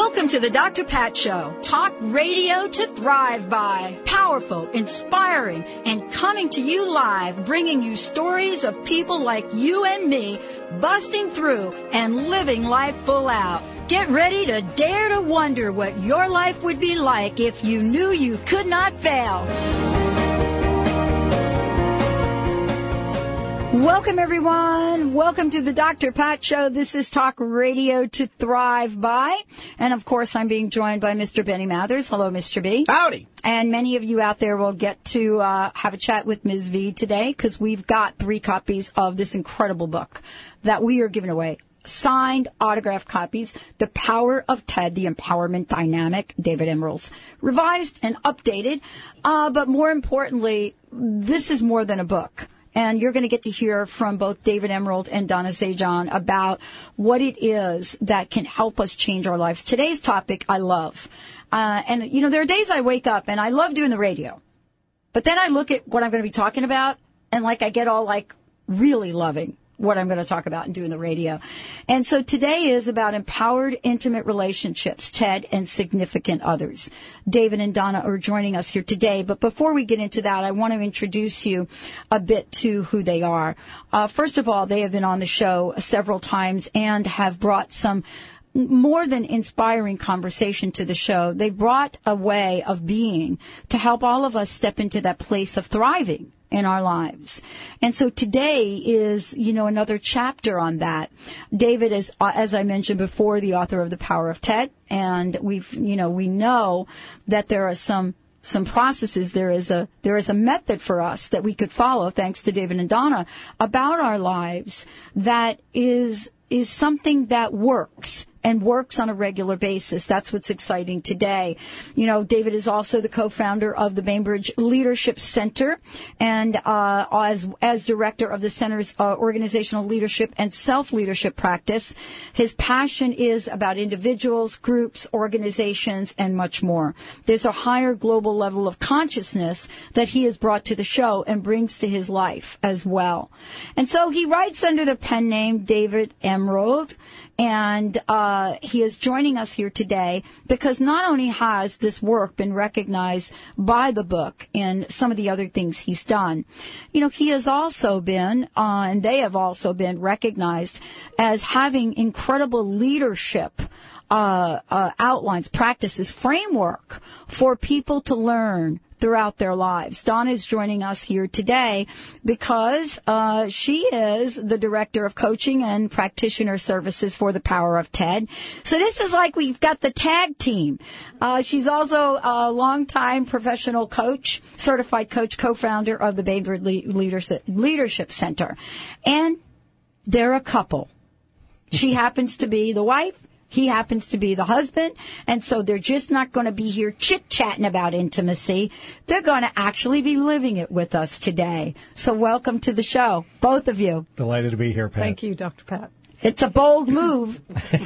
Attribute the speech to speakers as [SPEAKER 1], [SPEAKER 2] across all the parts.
[SPEAKER 1] Welcome to the Dr. Pat Show. Talk radio to thrive by. Powerful, inspiring, and coming to you live, bringing you stories of people like you and me busting through and living life full out. Get ready to dare to wonder what your life would be like if you knew you could not fail. Welcome, everyone. Welcome to the Dr. Pat Show. This is Talk Radio to Thrive By. And, of course, I'm being joined by Mr. Benny Mathers. Hello, Mr. B.
[SPEAKER 2] Howdy.
[SPEAKER 1] And many of you out there will get to have a chat with Ms. V today because we've got 3 copies of this incredible book that we are giving away. Signed, autographed copies, The Power of TED, The Empowerment Dynamic, David Emerald's, revised and updated. But more importantly, this is more than a book. And you're going to get to hear from both David Emerald and Donna Zajan about what it is that can help us change our lives. Today's topic I love. And, you know, there are days I wake up and I love doing the radio. But then I look at what I'm going to be talking about and, like, I get all, like, really loving what I'm going to talk about and do in the radio. And so today is about empowered intimate relationships, TED, and significant others. David and Donna are joining us here today. But before we get into that, I want to introduce you a bit to who they are. First of all, they have been on the show several times and have brought some more than inspiring conversation to the show. They brought a way of being to help all of us step into that place of thriving in our lives. And so today is, you know, another chapter on that. David is, as I mentioned before, the author of The Power of TED. And we know that there are some processes. There is a method for us that we could follow, thanks to David and Donna, about our lives that is something that works and works on a regular basis. That's what's exciting today. You know, David is also the co-founder of the Bainbridge Leadership Center and as director of the center's organizational leadership and self-leadership practice. His passion is about individuals, groups, organizations, and much more. There's a higher global level of consciousness that he has brought to the show and brings to his life as well. And so he writes under the pen name David Emerald. And he is joining us here today because not only has this work been recognized by the book and some of the other things he's done, you know, he has also been, and they have also been recognized as having incredible leadership outlines, practices, framework for people to learn throughout their lives. Donna is joining us here today because she is the director of coaching and practitioner services for The Power of TED. So this is like we've got the tag team. She's also a longtime professional coach, certified coach, co-founder of the Bainbridge Leadership Center. And they're a couple. She happens to be the wife. He happens to be the husband, and so they're just not going to be here chit-chatting about intimacy. They're going to actually be living it with us today. So welcome to the show, both of you.
[SPEAKER 2] Delighted to be here, Pat.
[SPEAKER 3] Thank you, Dr. Pat.
[SPEAKER 1] It's a bold move.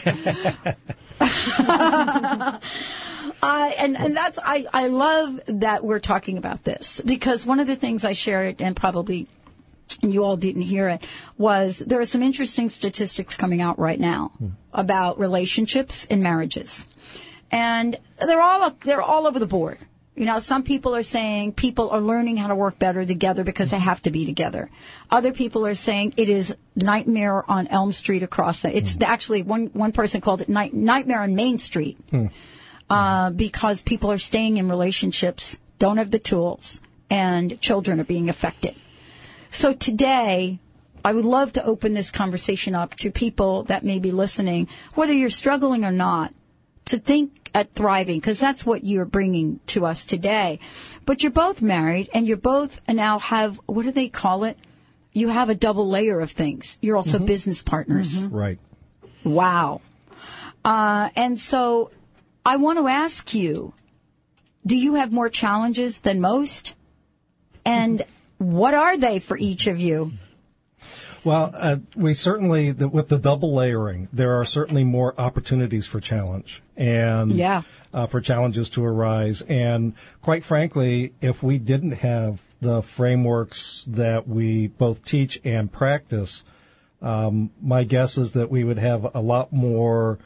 [SPEAKER 1] And that's, I love that we're talking about this, because one of the things I shared, and probably you all didn't hear it, was there are some interesting statistics coming out right now about relationships and marriages. And they're all over the board. You know, some people are saying people are learning how to work better together because they have to be together. Other people are saying it is Nightmare on Elm Street across the, it's actually one person called it Nightmare on Main Street, because people are staying in relationships, don't have the tools, and children are being affected. So today, I would love to open this conversation up to people that may be listening, whether you're struggling or not, to think at thriving, because that's what you're bringing to us today. But you're both married, and you're both now have, what do they call it? You have a double layer of things. You're also business partners.
[SPEAKER 2] Right.
[SPEAKER 1] Wow. And so I want to ask you, do you have more challenges than most? And what are they for each of you?
[SPEAKER 2] Well, we certainly, with the double layering, there are certainly more opportunities for challenge and for challenges to arise. And quite frankly, if we didn't have the frameworks that we both teach and practice, my guess is that we would have a lot more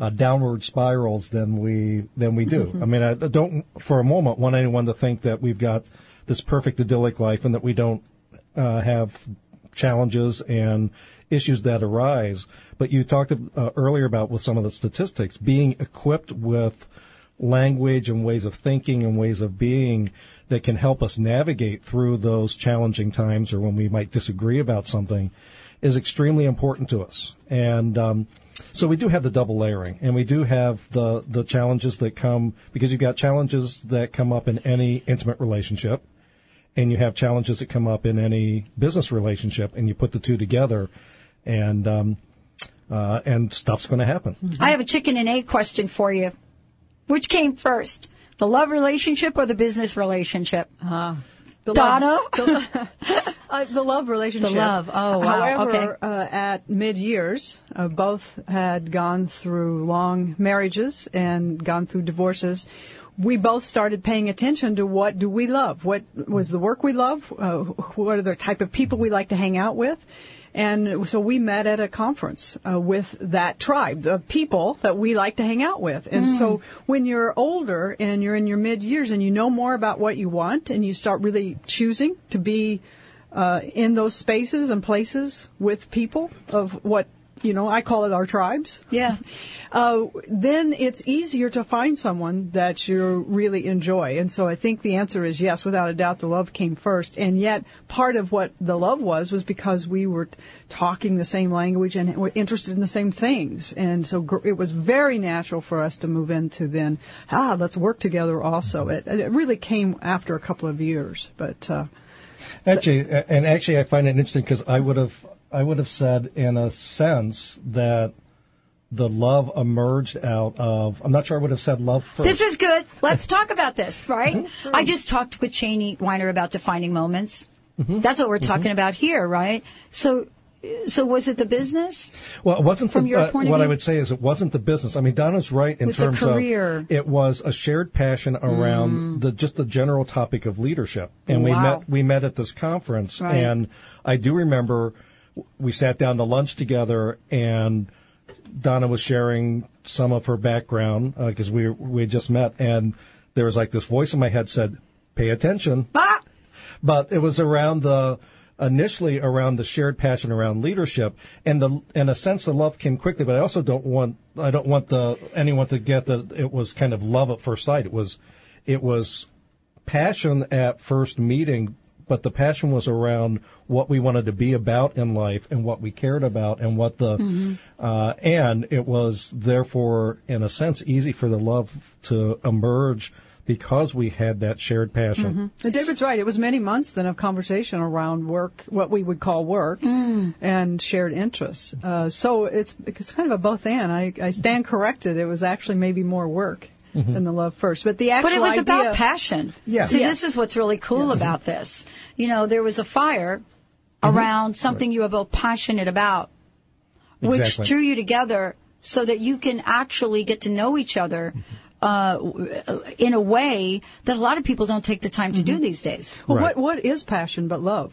[SPEAKER 2] downward spirals than we do.
[SPEAKER 1] Mm-hmm.
[SPEAKER 2] I mean, I don't for a moment want anyone to think that we've got this perfect idyllic life and that we don't have challenges and issues that arise. But you talked earlier about with some of the statistics, being equipped with language and ways of thinking and ways of being that can help us navigate through those challenging times or when we might disagree about something is extremely important to us. And so we do have the double layering, and we do have the challenges that come, because you've got challenges that come up in any intimate relationship, and you have challenges that come up in any business relationship, and you put the two together, and stuff's going to happen.
[SPEAKER 1] I have a chicken and egg question for you. Which came first, the love relationship or the business relationship? Donna?
[SPEAKER 3] The love relationship.
[SPEAKER 1] The love. Oh, wow.
[SPEAKER 3] However,
[SPEAKER 1] okay.
[SPEAKER 3] At mid-years, both had gone through long marriages and gone through divorces. We both started paying attention to what do we love? What was the work we love? What are the type of people we like to hang out with? And so we met at a conference with that tribe, the people that we like to hang out with. And so when you're older and you're in your mid-years and you know more about what you want and you start really choosing to be in those spaces and places with people of what, I call it our tribes.
[SPEAKER 1] Yeah.
[SPEAKER 3] Then it's easier to find someone that you really enjoy. And so I think the answer is yes, without a doubt, the love came first. And yet part of what the love was because we were talking the same language and were interested in the same things. And so it was very natural for us to move into then, let's work together also. It really came after a couple of years. But
[SPEAKER 2] Actually, I find it interesting because I would have said, in a sense, that the love emerged out of, I'm not sure I would have said love first.
[SPEAKER 1] This is good. Let's talk about this, right? Mm-hmm. Sure. I just talked with Cheney Weiner about defining moments. Mm-hmm. That's what we're talking about here, right? So was it the business?
[SPEAKER 2] Well, it wasn't
[SPEAKER 1] from your point of
[SPEAKER 2] what
[SPEAKER 1] view?
[SPEAKER 2] I would say is it wasn't the business. I mean, Donna's right in terms of it was a shared passion around just the general topic of leadership. And we met at this conference, right. And I do remember we sat down to lunch together, and Donna was sharing some of her background because we had just met, and there was like this voice in my head said, "Pay attention." Ah! But it was initially around the shared passion around leadership, and in a sense the love came quickly. But I also don't want anyone to get that it was kind of love at first sight. It was passion at first meeting. But the passion was around what we wanted to be about in life and what we cared about and what and it was therefore, in a sense, easy for the love to emerge because we had that shared passion.
[SPEAKER 3] Mm-hmm. And David's right. It was many months then of conversation around work, what we would call work, and shared interests. So it's kind of a both and. I stand corrected. It was actually maybe more work. Mm-hmm. Than the love first. But it
[SPEAKER 1] was about passion.
[SPEAKER 2] Yeah.
[SPEAKER 1] See, this is what's really cool about this. There was a fire around something you are both passionate about, which drew you together so that you can actually get to know each other in a way that a lot of people don't take the time to do these days.
[SPEAKER 3] Well, right. What is passion but love?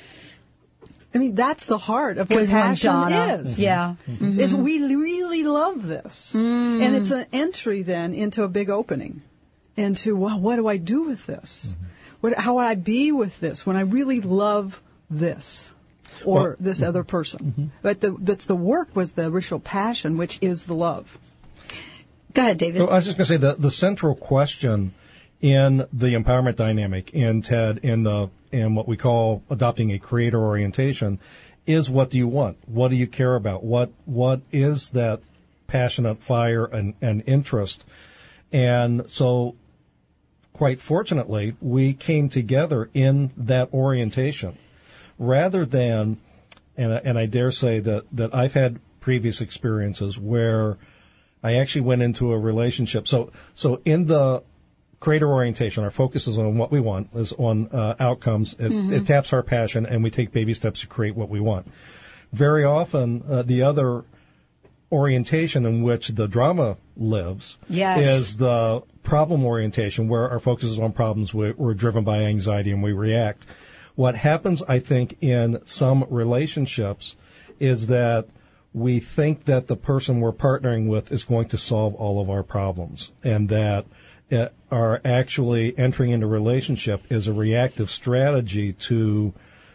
[SPEAKER 3] I mean, that's the heart of what passion is.
[SPEAKER 1] Yeah.
[SPEAKER 3] Mm-hmm. Is we really love this. And it's an entry then into a big opening. Into, what do I do with this? Mm-hmm. How would I be with this when I really love this or this other person? Mm-hmm. But the work was the original passion, which is the love.
[SPEAKER 1] Go ahead, David.
[SPEAKER 2] So I was just going to say the central question in the empowerment dynamic in TED, in what we call adopting a creator orientation, is what do you want? What do you care about? What is that passionate fire and interest? And so, quite fortunately, we came together in that orientation, rather than, and I dare say that I've had previous experiences where I actually went into a relationship. So in the creator orientation, our focus is on what we want, is on outcomes. It taps our passion, and we take baby steps to create what we want. Very often, the other orientation in which the drama lives is the problem orientation, where our focus is on problems. We're driven by anxiety, and we react. What happens, I think, in some relationships is that we think that the person we're partnering with is going to solve all of our problems, and that our actually entering into a relationship is a reactive strategy to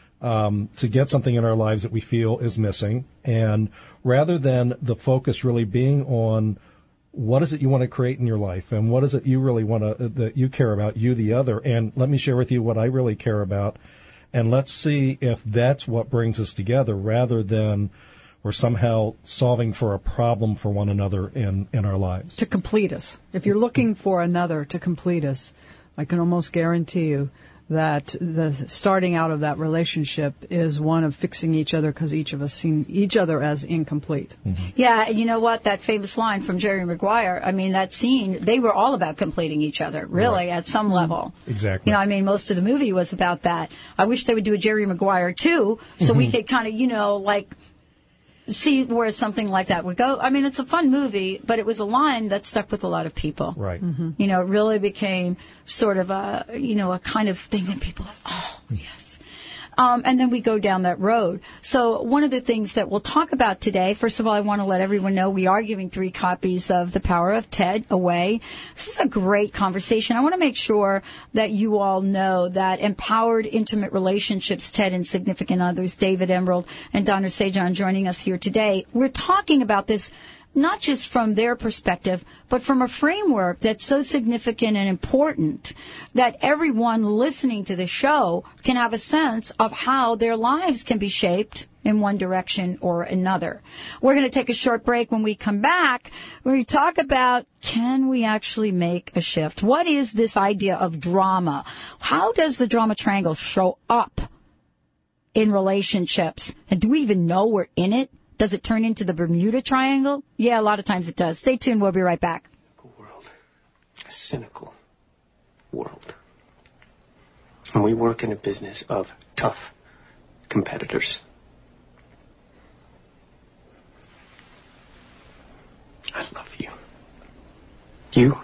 [SPEAKER 2] get something in our lives that we feel is missing. And rather than the focus really being on what is it you want to create in your life, and what is it you really want to, that you care about, you the other, and let me share with you what I really care about, and let's see if that's what brings us together, rather than we're somehow solving for a problem for one another in our lives.
[SPEAKER 3] To complete us. If you're looking for another to complete us, I can almost guarantee you that the starting out of that relationship is one of fixing each other, because each of us see each other as incomplete.
[SPEAKER 1] Mm-hmm. Yeah, and you know what? That famous line from Jerry Maguire, I mean, that scene, they were all about completing each other, really, at some level.
[SPEAKER 2] Exactly.
[SPEAKER 1] You know, I mean, most of the movie was about that. I wish they would do a Jerry Maguire, too, so we could kind of, you know, like, see where something like that would go. I mean, it's a fun movie, but it was a line that stuck with a lot of people.
[SPEAKER 2] Right.
[SPEAKER 1] Mm-hmm. You know, it really became sort of a, you know, a kind of thing that people was, oh, yes. And then we go down that road. So one of the things that we'll talk about today, first of all, I want to let everyone know we are giving 3 copies of The Power of Ted away. This is a great conversation. I want to make sure that you all know that Empowered Intimate Relationships, Ted and Significant Others, David Emerald and Donna Sajan joining us here today. We're talking about this not just from their perspective, but from a framework that's so significant and important that everyone listening to the show can have a sense of how their lives can be shaped in one direction or another. We're going to take a short break. When we come back, we talk about, can we actually make a shift? What is this idea of drama? How does the drama triangle show up in relationships? And do we even know we're in it? Does it turn into the Bermuda Triangle? Yeah, a lot of times it does. Stay tuned. We'll be right back.
[SPEAKER 4] A cynical world. And we work in a business of tough competitors. I love you. You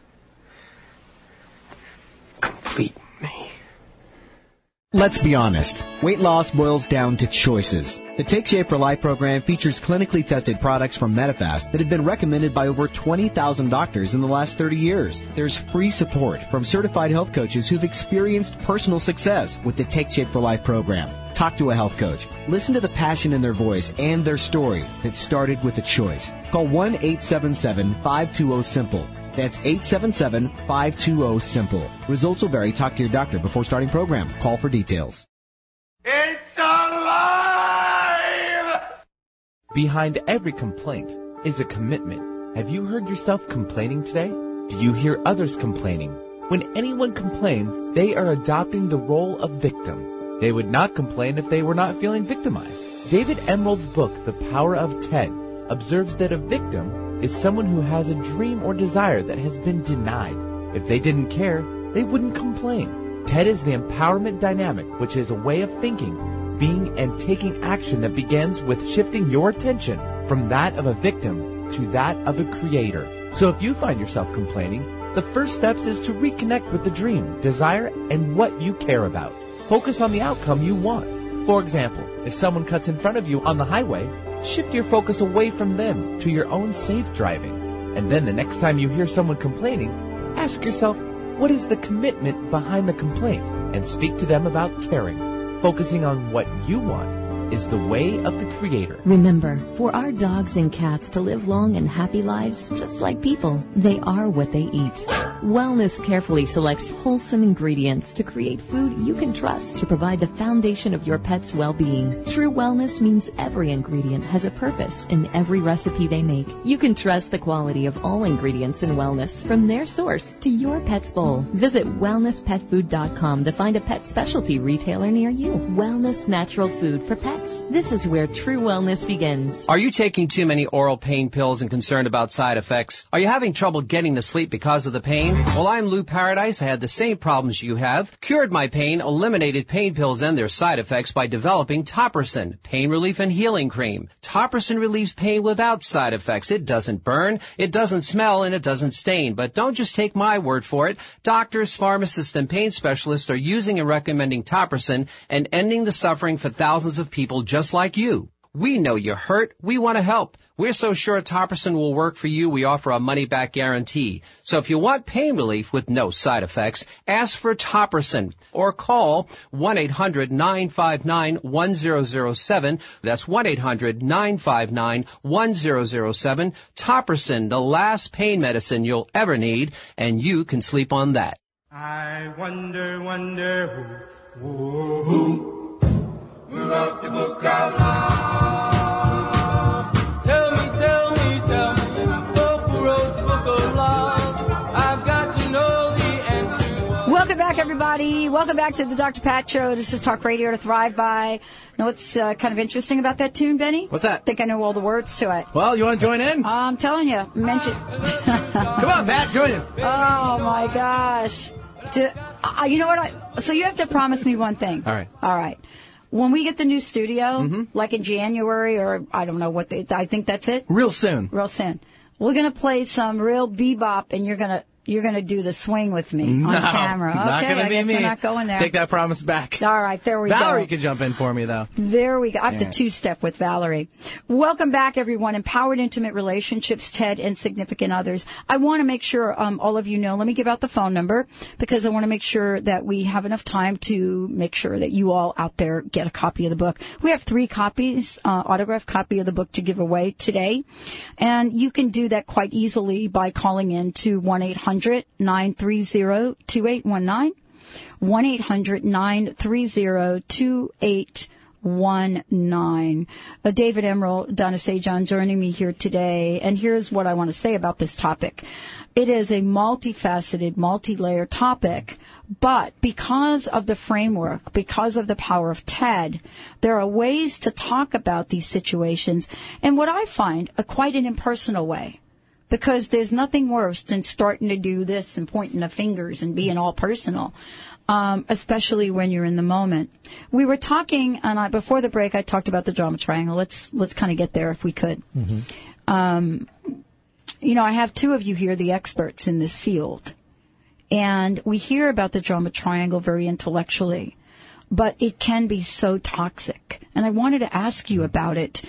[SPEAKER 4] complete me.
[SPEAKER 5] Let's be honest. Weight loss boils down to choices. The Take Shape for Life program features clinically tested products from Medifast that have been recommended by over 20,000 doctors in the last 30 years. There's free support from certified health coaches who've experienced personal success with the Take Shape for Life program. Talk to a health coach. Listen to the passion in their voice and their story that started with a choice. Call 1-877-520-SIMPLE. That's 877-520-SIMPLE. Results will vary. Talk to your doctor before starting program. Call for details.
[SPEAKER 6] It's alive!
[SPEAKER 7] Behind every complaint is a commitment. Have you heard yourself complaining today? Do you hear others complaining? When anyone complains, they are adopting the role of victim. They would not complain if they were not feeling victimized. David Emerald's book, The Power of Ted, observes that a victim is someone who has a dream or desire that has been denied. If they didn't care, they wouldn't complain. TED is the empowerment dynamic, which is a way of thinking, being, and taking action that begins with shifting your attention from that of a victim to that of a creator. So if you find yourself complaining, the first steps is to reconnect with the dream, desire, and what you care about. Focus on the outcome you want. For example, if someone cuts in front of you on the highway, shift your focus away from them to your own safe driving. And then the next time you hear someone complaining, ask yourself, what is the commitment behind the complaint? And speak to them about caring. Focusing on what you want is the way of the creator.
[SPEAKER 8] Remember, for our dogs and cats to live long and happy lives, just like people, they are what they eat. Wellness carefully selects wholesome ingredients to create food you can trust to provide the foundation of your pet's well-being. True wellness means every ingredient has a purpose in every recipe they make. You can trust the quality of all ingredients in wellness from their source to your pet's bowl. Visit wellnesspetfood.com to find a pet specialty retailer near you. Wellness natural food for pets. This is where true wellness begins.
[SPEAKER 9] Are you taking too many oral pain pills and concerned about side effects? Are you having trouble getting to sleep because of the pain? Well, I'm Lou Paradise. I had the same problems you have. Cured my pain, eliminated pain pills and their side effects by developing Topricin, pain relief and healing cream. Topricin relieves pain without side effects. It doesn't burn, it doesn't smell, and it doesn't stain. But don't just take my word for it. Doctors, pharmacists, and pain specialists are using and recommending Topricin and ending the suffering for thousands of people just like you. We know you're hurt. We want to help. We're so sure Topricin will work for you, we offer a money-back guarantee. So if you want pain relief with no side effects, ask for Topricin or call 1-800-959-1007. That's 1-800-959-1007. Topricin, the last pain medicine you'll ever need, and you can sleep on that.
[SPEAKER 6] I wonder who wrote the book of love? Tell me, who wrote the book of love? I've got to know the answer.
[SPEAKER 1] Welcome back, everybody. Welcome back to the Dr. Pat Show. This is Talk Radio to Thrive By. Know what's kind of interesting about that tune, Benny?
[SPEAKER 10] What's that?
[SPEAKER 1] I think I know all the words to it.
[SPEAKER 10] Well, you want to join in?
[SPEAKER 1] I'm telling you.
[SPEAKER 10] Come on, Pat, join in.
[SPEAKER 1] Oh, my gosh. You know what? So you have to promise me one thing.
[SPEAKER 10] All
[SPEAKER 1] right. When we get the new studio, like in January or I don't know what I think that's it.
[SPEAKER 10] Real soon.
[SPEAKER 1] We're going to play some real bebop, and you're going to do the swing with me on camera. Okay,
[SPEAKER 10] not gonna
[SPEAKER 1] I guess
[SPEAKER 10] be me.
[SPEAKER 1] we're not going there.
[SPEAKER 10] Take that promise back.
[SPEAKER 1] All right, there we go.
[SPEAKER 10] Valerie can jump in for me, though.
[SPEAKER 1] There we go. I have to two-step with Valerie. Welcome back, everyone. Empowered Intimate Relationships, TED, and Significant Others. I want to make sure all of you know. Let me give out the phone number because I want to make sure that we have enough time to make sure that you all out there get a copy of the book. We have 3 copies, autographed copy of the book to give away today. And you can do that quite easily by calling in to 1-800-930-2819, 1-800-930-2819. David Emerald, Donna Sajan joining me here today. And here's what I want to say about this topic. It is a multifaceted, multi-layer topic, but because of the framework, because of the power of TED, there are ways to talk about these situations. And what I find, quite an impersonal way. Because there's nothing worse than starting to do this and pointing the fingers and being all personal, especially when you're in the moment. We were talking, and before the break, I talked about the drama triangle. Let's kind of get there if we could. I have 2 of you here, the experts in this field, and we hear about the drama triangle very intellectually, but it can be so toxic. And I wanted to ask you about it.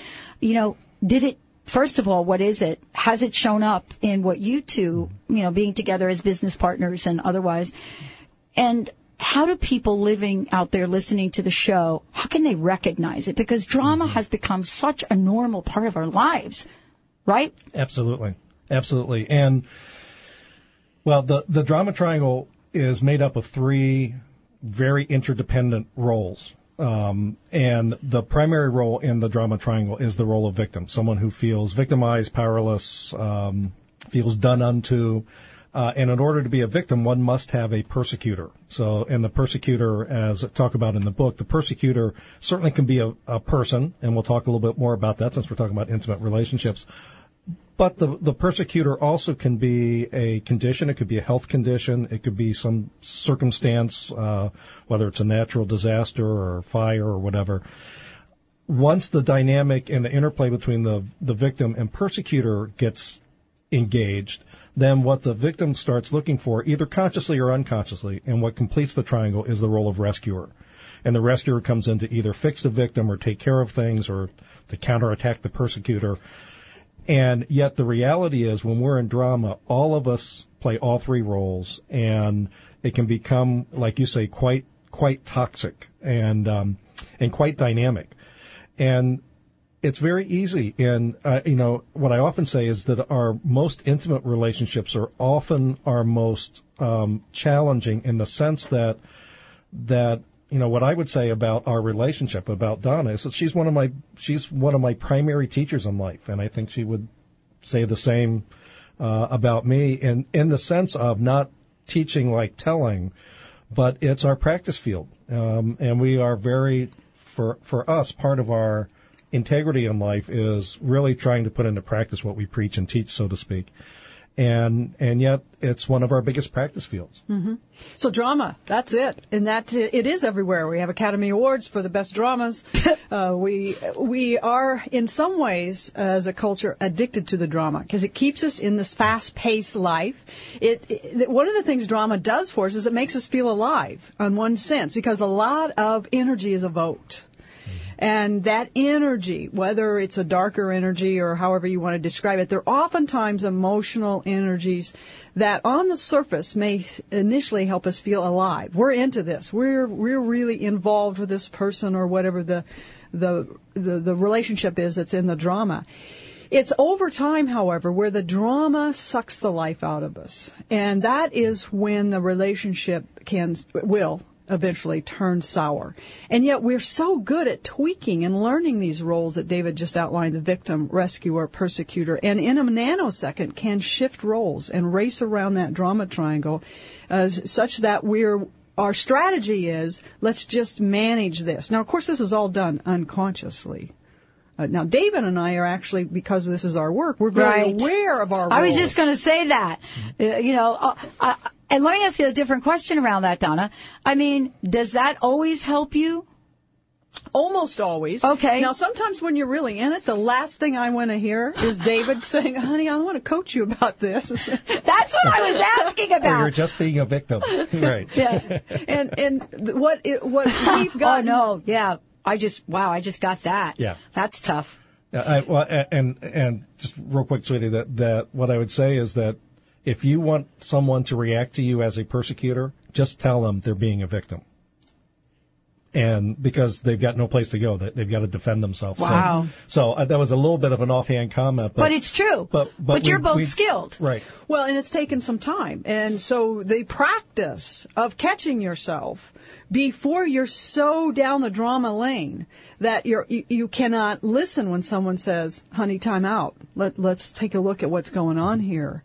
[SPEAKER 1] First of all, what is it? Has it shown up in what you two, being together as business partners and otherwise? And how do people living out there listening to the show, how can they recognize it? Because drama has become such a normal part of our lives, right?
[SPEAKER 2] Absolutely. And, well, the drama triangle is made up of 3 very interdependent roles. And the primary role in the drama triangle is the role of victim, someone who feels victimized, powerless, feels done unto. And in order to be a victim, one must have a persecutor. And the persecutor, as I talk about in the book, the persecutor certainly can be a person, and we'll talk a little bit more about that since we're talking about intimate relationships. But the persecutor also can be a condition. It could be a health condition. It could be some circumstance, whether it's a natural disaster or fire or whatever. Once the dynamic and the interplay between the victim and persecutor gets engaged, then what the victim starts looking for, either consciously or unconsciously, and what completes the triangle is the role of rescuer. And the rescuer comes in to either fix the victim or take care of things or to counterattack the persecutor. And yet the reality is when we're in drama, all of us play all 3 roles, and it can become, like you say, quite toxic and quite dynamic. And it's very easy. And, what I often say is that our most intimate relationships are often our most challenging in the sense that what I would say about our relationship, about Donna, is that she's one of my primary teachers in life, and I think she would say the same about me, in the sense of not teaching like telling, but it's our practice field, and we are for us, part of our integrity in life is really trying to put into practice what we preach and teach, so to speak. And yet it's one of our biggest practice fields.
[SPEAKER 3] Mm-hmm. So drama, that's it. And it is everywhere. We have Academy Awards for the best dramas. We are, in some ways, as a culture, addicted to the drama because it keeps us in this fast-paced life. One of the things drama does for us is it makes us feel alive in one sense because a lot of energy is evoked. And that energy, whether it's a darker energy or however you want to describe it, they're oftentimes emotional energies that on the surface may initially help us feel alive. We're into this. We're really involved with this person or whatever the relationship is that's in the drama. It's over time, however, where the drama sucks the life out of us. And that is when the relationship will eventually turn sour. And yet we're so good at tweaking and learning these roles that David just outlined, the victim, rescuer, persecutor, and in a nanosecond can shift roles and race around that drama triangle such that our strategy is, let's just manage this. Now, of course, this is all done unconsciously. Now, David and I are actually, because this is our work, we're very aware of our roles.
[SPEAKER 1] I was just going to say that. And let me ask you a different question around that, Donna. I mean, does that always help you?
[SPEAKER 3] Almost always.
[SPEAKER 1] Okay.
[SPEAKER 3] Now, sometimes when you're really in it, the last thing I want to hear is David saying, honey, I want to coach you about this.
[SPEAKER 1] That's what I was asking about.
[SPEAKER 2] Or you're just being a victim. Right.
[SPEAKER 3] Yeah. And what we've got.
[SPEAKER 1] Oh, no. Yeah. I just got that.
[SPEAKER 2] Yeah.
[SPEAKER 1] That's tough.
[SPEAKER 2] And just real quick, sweetie, that what I would say is that if you want someone to react to you as a persecutor, just tell them they're being a victim. And because they've got no place to go, they've got to defend themselves.
[SPEAKER 1] Wow.
[SPEAKER 2] So that was a little bit of an offhand comment.
[SPEAKER 1] But it's true. But you're both skilled.
[SPEAKER 2] Right.
[SPEAKER 3] Well, and it's taken some time. And so the practice of catching yourself before you're so down the drama lane that you cannot listen when someone says, honey, time out. Let's take a look at what's going on here.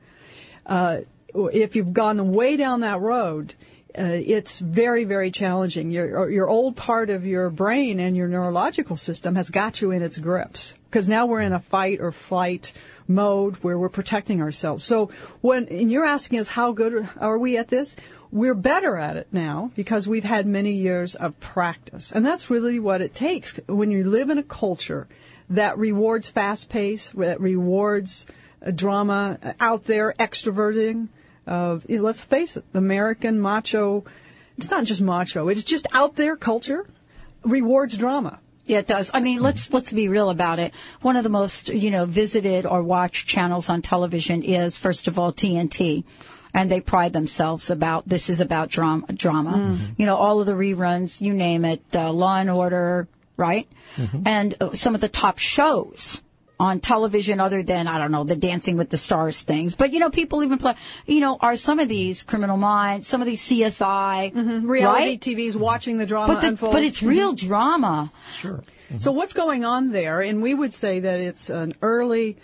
[SPEAKER 3] If you've gone way down that road, it's very, very challenging. Your old part of your brain and your neurological system has got you in its grips because now we're in a fight or flight mode where we're protecting ourselves. So and you're asking us how good are we at this? We're better at it now because we've had many years of practice. And that's really what it takes when you live in a culture that rewards fast pace, that rewards drama, out there extroverting. Let's face it, the American macho, it's not just macho, it's just out there culture rewards drama.
[SPEAKER 1] Yeah, it does. I mean, let's be real about it. One of the most, visited or watched channels on television is, first of all, TNT. And they pride themselves this is about drama. Mm-hmm. All of the reruns, you name it, Law and Order, right? Mm-hmm. And some of the top shows on television other than, I don't know, the Dancing with the Stars things. But, people even play, are some of these Criminal Minds, some of these CSI.
[SPEAKER 3] Mm-hmm. Reality right? TV's watching the drama unfold.
[SPEAKER 1] But it's real drama.
[SPEAKER 2] Sure. Mm-hmm.
[SPEAKER 3] So what's going on there? And we would say that it's an early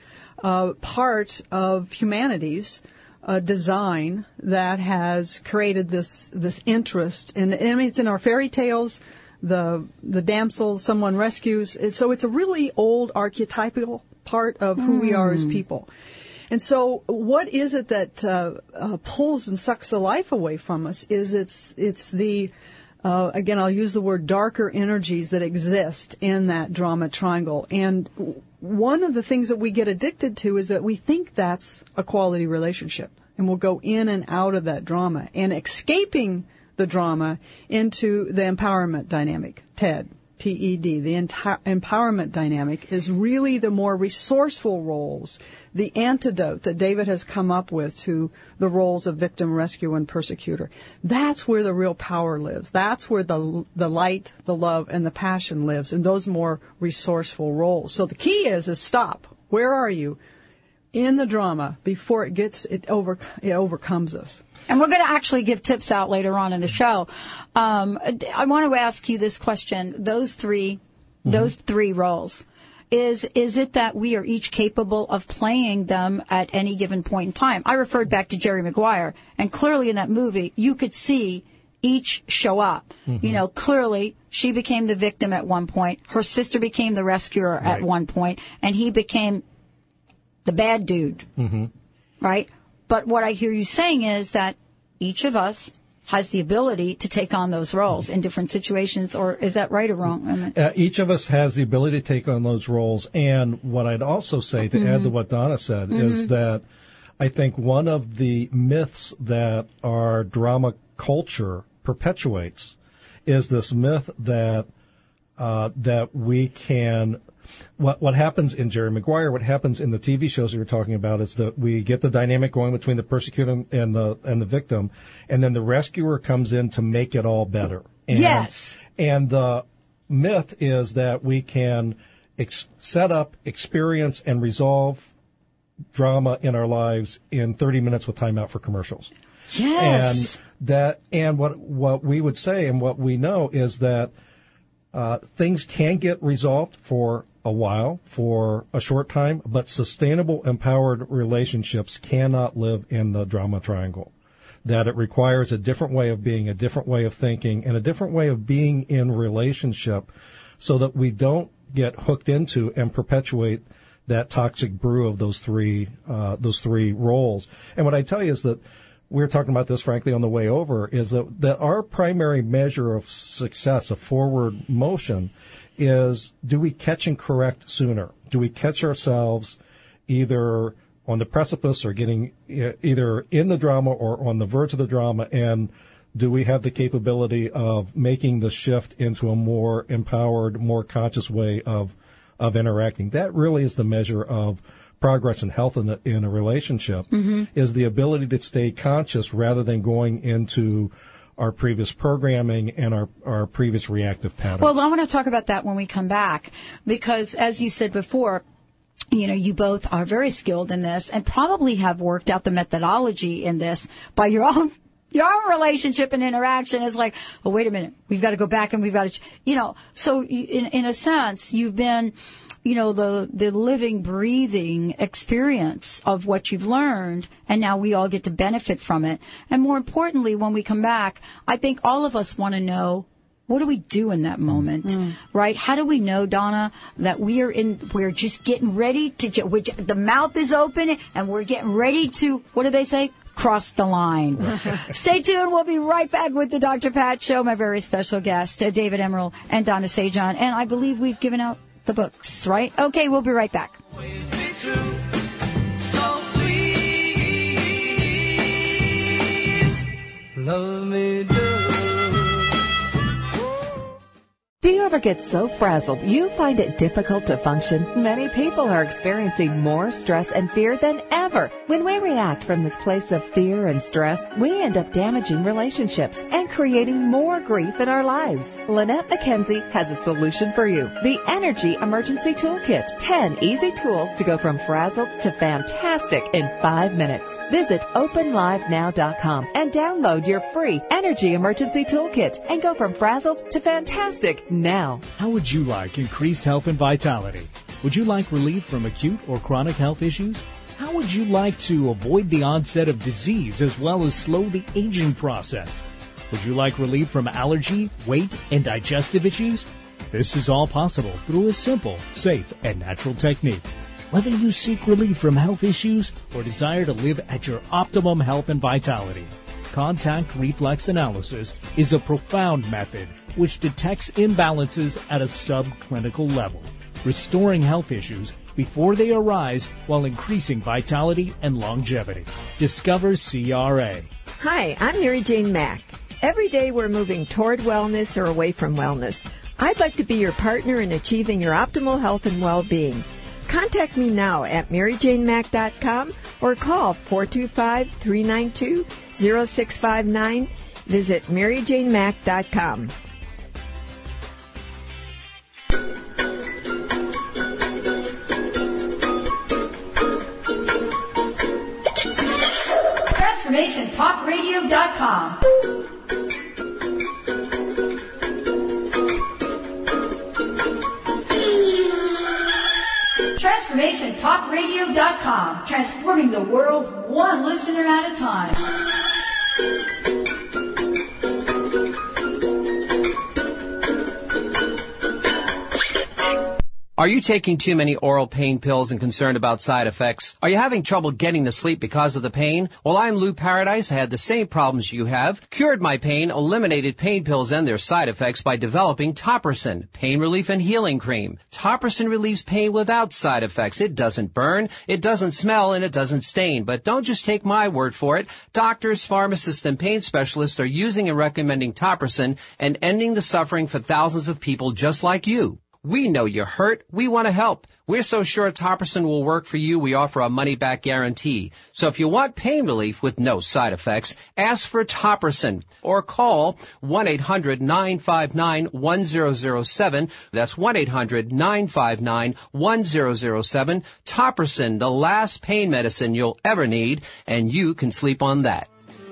[SPEAKER 3] part of humanity's design that has created this interest. And I mean, it's in our fairy tales. The damsel someone rescues. So it's a really old archetypal part of who we are as people. And so what is it that pulls and sucks the life away from us is it's the, again, I'll use the word darker energies that exist in that drama triangle. And one of the things that we get addicted to is that we think that's a quality relationship. And we'll go in and out of that drama. And escaping the drama into the empowerment dynamic, TED, T-E-D, the empowerment dynamic is really the more resourceful roles, the antidote that David has come up with to the roles of victim, rescuer, and persecutor. That's where the real power lives. That's where the light, the love, and the passion lives in those more resourceful roles. So the key is stop. Where are you in the drama before it overcomes us?
[SPEAKER 1] And we're going to actually give tips out later on in the show. I want to ask you this question. Those three roles, is it that we are each capable of playing them at any given point in time? I referred back to Jerry Maguire, and clearly in that movie, you could see each show up. Mm-hmm. Clearly, she became the victim at one point. Her sister became the rescuer at one point, and he became the bad dude. Mm-hmm. Right? But what I hear you saying is that each of us has the ability to take on those roles in different situations, or is that right or wrong?
[SPEAKER 2] Each of us has the ability to take on those roles. And what I'd also say, to add to what Donna said, is that I think one of the myths that our drama culture perpetuates is this myth that that we can. What happens in Jerry Maguire, what happens in the TV shows that you're talking about, is that we get the dynamic going between the persecutor and the victim, and then the rescuer comes in to make it all better. And,
[SPEAKER 1] yes.
[SPEAKER 2] And the myth is that we can set up, experience, and resolve drama in our lives in 30 minutes with time out for commercials.
[SPEAKER 1] Yes.
[SPEAKER 2] And what we would say and what we know is that things can get resolved for a while, for a short time, but sustainable, empowered relationships cannot live in the drama triangle. That it requires a different way of being, a different way of thinking, and a different way of being in relationship so that we don't get hooked into and perpetuate that toxic brew of those three roles. And what I tell you is that we were talking about this, frankly, on the way over, is that our primary measure of success, of forward motion, is do we catch and correct sooner? Do we catch ourselves either on the precipice or getting either in the drama or on the verge of the drama, and do we have the capability of making the shift into a more empowered, more conscious way of interacting? That really is the measure of progress and health in a relationship, is the ability to stay conscious rather than going into our previous programming and our previous reactive patterns.
[SPEAKER 1] Well, I want to talk about that when we come back, because as you said before, you both are very skilled in this and probably have worked out the methodology in this by your own relationship and interaction. Is like, oh, wait a minute, we've got to go back and we've got to, so in a sense, you've been, the living, breathing experience of what you've learned, and now we all get to benefit from it. And more importantly, when we come back, I think all of us want to know, what do we do in that moment, right? How do we know, Donna, that we're just getting ready the mouth is open and we're getting ready to, what do they say? Cross the line. Stay tuned. We'll be right back with the Dr. Pat Show. My very special guest, David Emerald and Donna Sajan. And I believe we've given out the books, right? Okay, we'll be right back.
[SPEAKER 6] Love me, do.
[SPEAKER 11] Do you ever get so frazzled you find it difficult to function? Many people are experiencing more stress and fear than ever. When we react from this place of fear and stress, we end up damaging relationships and creating more grief in our lives. Lynette McKenzie has a solution for you. The Energy Emergency Toolkit. 10 easy tools to go from frazzled to fantastic in 5 minutes. Visit openlivenow.com and download your free Energy Emergency Toolkit and go from frazzled to fantastic now.
[SPEAKER 12] How would you like increased health and vitality? Would you like relief from acute or chronic health issues? How would you like to avoid the onset of disease as well as slow the aging process? Would you like relief from allergy, weight, and digestive issues? This is all possible through a simple, safe, and natural technique. Whether you seek relief from health issues or desire to live at your optimum health and vitality, contact reflex analysis is a profound method which detects imbalances at a subclinical level, restoring health issues before they arise while increasing vitality and longevity. Discover CRA.
[SPEAKER 13] Hi, I'm Mary Jane Mack. Every day we're moving toward wellness or away from wellness. I'd like to be your partner in achieving your optimal health and well-being. Contact me now at maryjanemack.com or call 425-392-0659. Visit maryjanemack.com.
[SPEAKER 1] TransformationTalkRadio.com. TransformationTalkRadio.com. Transforming the world one listener at a time.
[SPEAKER 9] Are you taking too many oral pain pills and concerned about side effects? Are you having trouble getting to sleep because of the pain? Well, I'm Lou Paradise. I had the same problems you have. Cured my pain, eliminated pain pills and their side effects by developing Topricin, pain relief and healing cream. Topricin relieves pain without side effects. It doesn't burn, it doesn't smell, and it doesn't stain. But don't just take my word for it. Doctors, pharmacists, and pain specialists are using and recommending Topricin and ending the suffering for thousands of people just like you. We know you're hurt. We want to help. We're so sure Topricin will work for you, we offer a money-back guarantee. So if you want pain relief with no side effects, ask for Topricin or call 1-800-959-1007. That's 1-800-959-1007. Topricin, the last pain medicine you'll ever need, and you can sleep on that.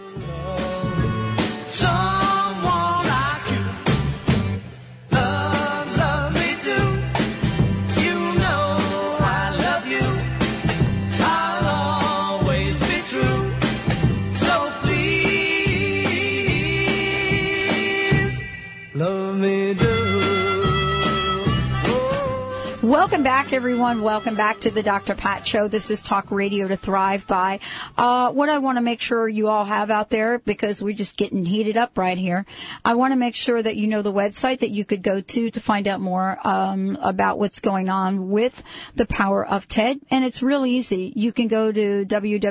[SPEAKER 1] Welcome back, everyone. Welcome back to the Dr. Pat Show. This is Talk Radio to Thrive By. What I want to make sure you all have out there, because we're just getting heated up right here, I want to make sure that you know the website that you could go to find out more about what's going on with the Power of TED. And it's really easy. You can go to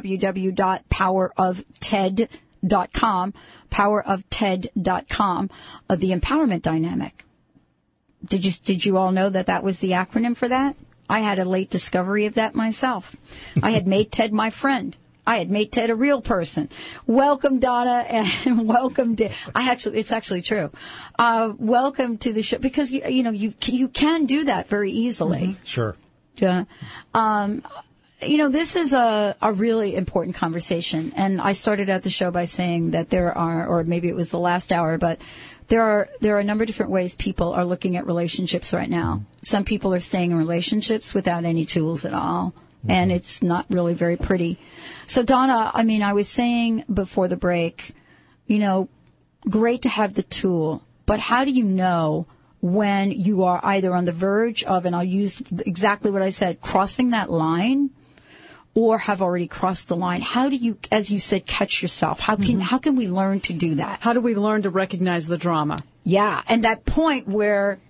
[SPEAKER 1] www.powerofted.com, powerofted.com, the empowerment dynamic. Did you all know that was the acronym for that? I had a late discovery of that myself. I had made Ted my friend. I had made Ted a real person. Welcome, Donna, and welcome to. It's actually true. Welcome to the show, because you can do that very easily.
[SPEAKER 2] Mm-hmm. Sure.
[SPEAKER 1] Yeah. This is a really important conversation, and I started out the show by saying that there are, or maybe it was the last hour, but there are a number of different ways people are looking at relationships right now. Some people are staying in relationships without any tools at all, and it's not really very pretty. So, Donna, I was saying before the break, great to have the tool, but how do you know when you are either on the verge of, and I'll use exactly what I said, crossing that line, or have already crossed the line? How do you, as you said, catch yourself? How can we learn to do that?
[SPEAKER 3] How do we learn to recognize the drama?
[SPEAKER 1] Yeah, and that point where,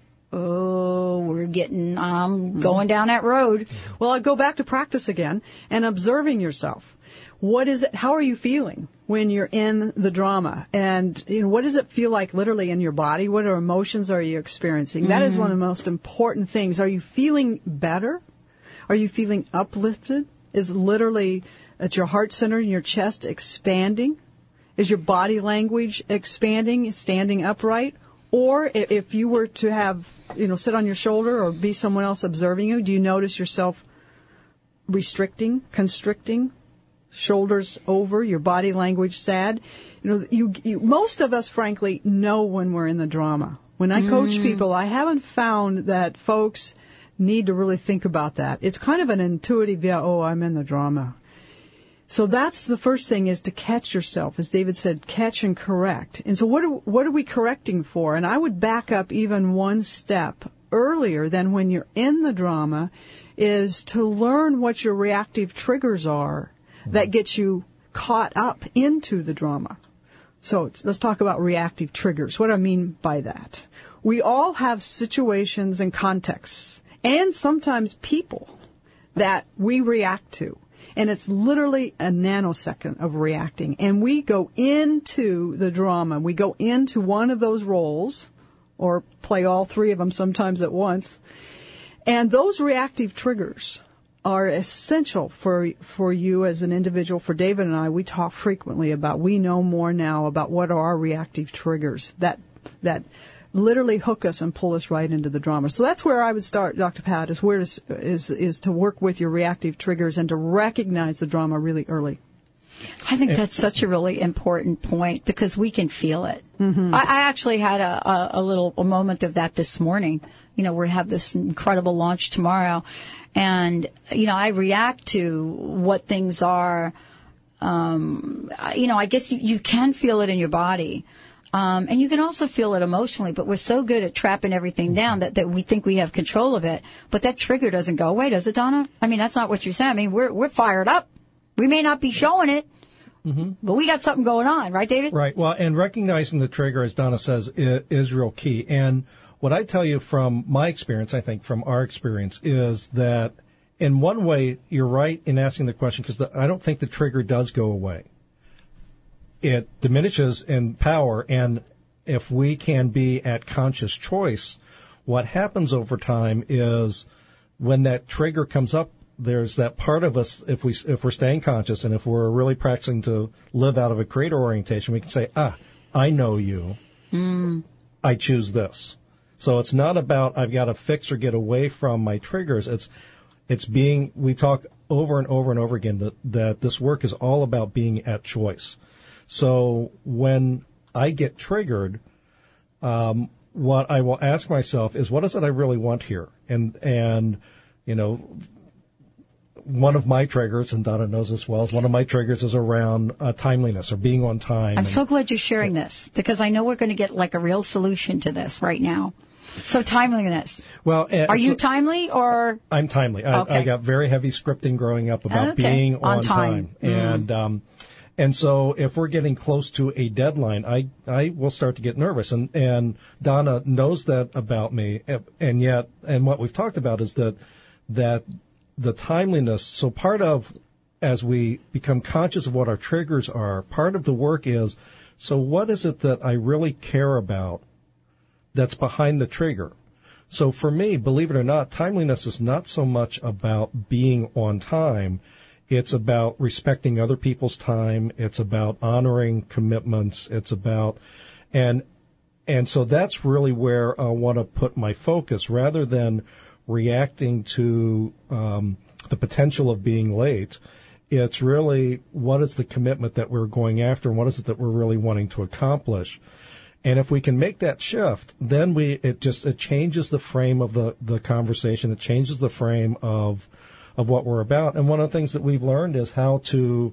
[SPEAKER 1] we're getting, going down that road.
[SPEAKER 3] Well, I go back to practice again and observing yourself. What is it? How are you feeling when you're in the drama? And what does it feel like literally in your body? What emotions are you experiencing? Mm-hmm. That is one of the most important things. Are you feeling better? Are you feeling uplifted? Is literally at your heart center and your chest expanding? Is your body language expanding, standing upright? Or if you were to have, sit on your shoulder or be someone else observing you, do you notice yourself restricting, constricting, shoulders over, your body language sad? Most of us, frankly, know when we're in the drama. When I coach people, I haven't found that folks need to really think about that. It's kind of an intuitive, I'm in the drama. So that's the first thing, is to catch yourself. As David said, catch and correct. And so what are we correcting for? And I would back up even one step earlier than when you're in the drama, is to learn what your reactive triggers are that get you caught up into the drama. So let's talk about reactive triggers. What do I mean by that? We all have situations and contexts, and sometimes people, that we react to. And it's literally a nanosecond of reacting. And we go into the drama. We go into one of those roles, or play all three of them sometimes at once. And those reactive triggers are essential for you as an individual. For David and I, we talk frequently about, we know more now about what are our reactive triggers that literally hook us and pull us right into the drama. So that's where I would start, Dr. Pat, is to work with your reactive triggers and to recognize the drama really early.
[SPEAKER 1] I think that's such a really important point, because we can feel it. Mm-hmm. I actually had a moment of that this morning. We have this incredible launch tomorrow, and I react to what things are. I guess you can feel it in your body. And you can also feel it emotionally, but we're so good at trapping everything down that we think we have control of it. But that trigger doesn't go away, does it, Donna? I mean, that's not what you're saying. I mean, we're fired up. We may not be showing it, but we got something going on, right, David?
[SPEAKER 2] Right. Well, and recognizing the trigger, as Donna says, is real key. And what I tell you from my experience, I think from our experience, is that in one way, you're right in asking the question, because I don't think the trigger does go away. It diminishes in power, and if we can be at conscious choice, what happens over time is when that trigger comes up, there's that part of us, if we're staying conscious and if we're really practicing to live out of a creator orientation, we can say, I know you. I choose this. So it's not about I've got to fix or get away from my triggers. It's being, we talk over and over and over again that this work is all about being at choice. So when I get triggered, what I will ask myself is, what is it I really want here? And you know, one of my triggers, and Donna knows this well, one of my triggers is around timeliness or being on time.
[SPEAKER 1] I'm so glad you're sharing this, because I know we're going to get like a real solution to this right now. So timeliness. Well, are you timely or? I'm timely. I got very heavy scripting growing up about being on time. And so if we're getting close to a deadline, I will start to get nervous. And Donna knows that about me. And what we've talked about is that the timeliness. So part of, as we become conscious of what our triggers are, part of the work is, so what is it that I really care about that's behind the trigger? So for me, believe it or not, timeliness is not so much about being on time. It's about respecting other people's time. It's about honoring commitments. It's about, and so that's really where I want to put my focus, rather than reacting to the potential of being late. It's really, what is the commitment that we're going after, and what is it that we're really wanting to accomplish? And if we can make that shift, then it changes the frame of the conversation. It changes the frame of what we're about. And one of the things that we've learned is how to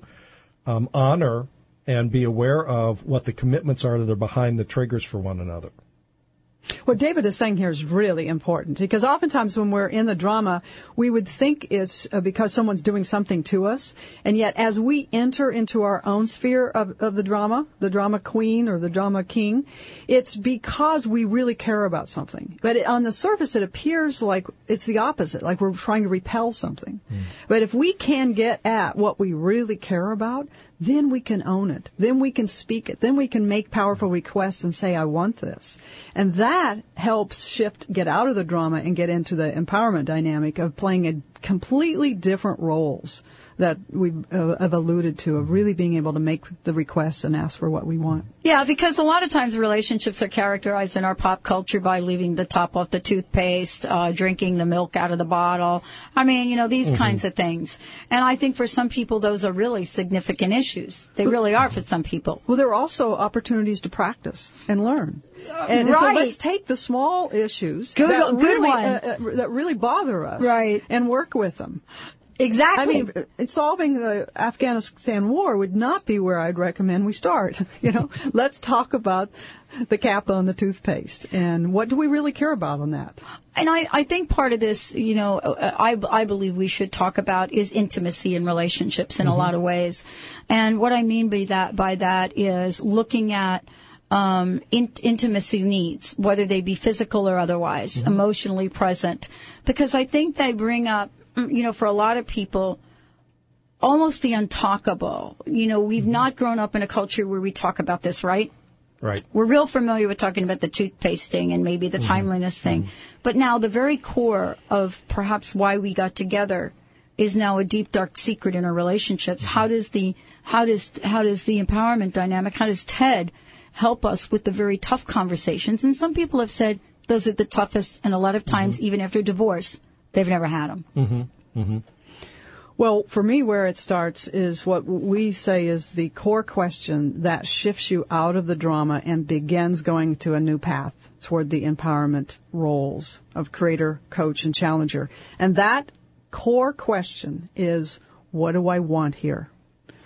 [SPEAKER 1] honor and be aware of what the commitments are that are behind the triggers for one another.
[SPEAKER 3] What David is saying here is really important, because oftentimes when we're in the drama, we would think it's because someone's doing something to us. And yet as we enter into our own sphere of the drama queen or the drama king, it's because we really care about something. But on the surface, it appears like it's the opposite, like we're trying to repel something. But if we can get at what we really care about, then we can own it. Then we can speak it. Then we can make powerful requests and say, I want this. And that helps get out of the drama and get into the empowerment dynamic of playing completely different roles that we have alluded to, of really being able to make the requests and ask for what we want.
[SPEAKER 1] Yeah, because a lot of times relationships are characterized in our pop culture by leaving the top off the toothpaste, drinking the milk out of the bottle. I mean, these kinds of things. And I think for some people, those are really significant issues. They really are for some people.
[SPEAKER 3] Well, there are also opportunities to practice and learn. And so let's take the small issues that really bother us, and work with them.
[SPEAKER 1] Exactly.
[SPEAKER 3] I mean, solving the Afghanistan war would not be where I'd recommend we start. Let's talk about the cap on the toothpaste and what do we really care about on that.
[SPEAKER 1] And I think part of this, I believe we should talk about is intimacy in relationships in a lot of ways. And what I mean by that is looking at intimacy needs, whether they be physical or otherwise, emotionally present, because I think they bring up, for a lot of people, almost the untalkable. We've not grown up in a culture where we talk about this, right? Right. We're real familiar with talking about the toothpaste thing and maybe the timeliness thing. But now the very core of perhaps why we got together is now a deep, dark secret in our relationships. How does the empowerment dynamic, how does TED help us with the very tough conversations? And some people have said those are the toughest, and a lot of times, even after divorce, they've never had them.
[SPEAKER 3] Well, for me, where it starts is what we say is the core question that shifts you out of the drama and begins going to a new path toward the empowerment roles of creator, coach, and challenger. And that core question is, what do I want here?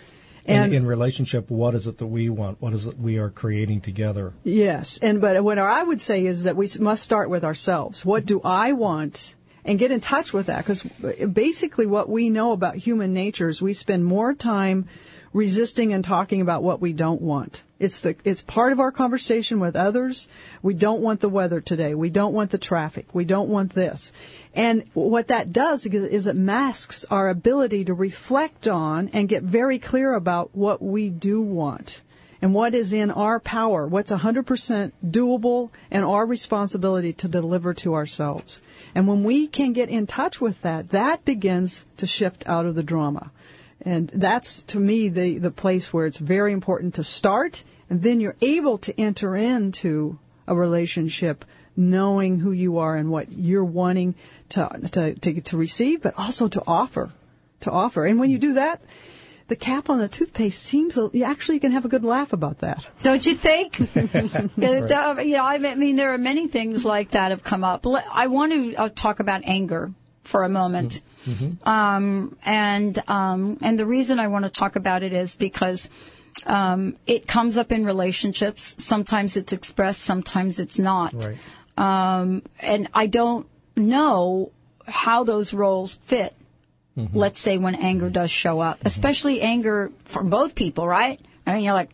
[SPEAKER 2] And in relationship, what is it that we want? What is it we are creating together?
[SPEAKER 3] Yes. But what I would say is that we must start with ourselves. What do I want? And get in touch with that, because basically what we know about human nature is we spend more time resisting and talking about what we don't want. It's part of our conversation with others. We don't want the weather today. We don't want the traffic. We don't want this. And what that does is it masks our ability to reflect on and get very clear about what we do want and what is in our power, what's 100% doable and our responsibility to deliver to ourselves. And when we can get in touch with that, that begins to shift out of the drama. And that's, to me, the place where it's very important to start, and then you're able to enter into a relationship knowing who you are and what you're wanting to receive, but also to offer. And when you do that, the cap on the toothpaste seems, you can have a good laugh about that.
[SPEAKER 1] Don't you think? I mean, there are many things like that have come up. I want to talk about anger for a moment. Mm-hmm. And the reason I want to talk about it is because it comes up in relationships. Sometimes it's expressed, sometimes it's not.
[SPEAKER 2] Right.
[SPEAKER 1] And I don't know how those roles fit. Mm-hmm. Let's say when anger does show up, especially anger from both people, right? I mean, you're like,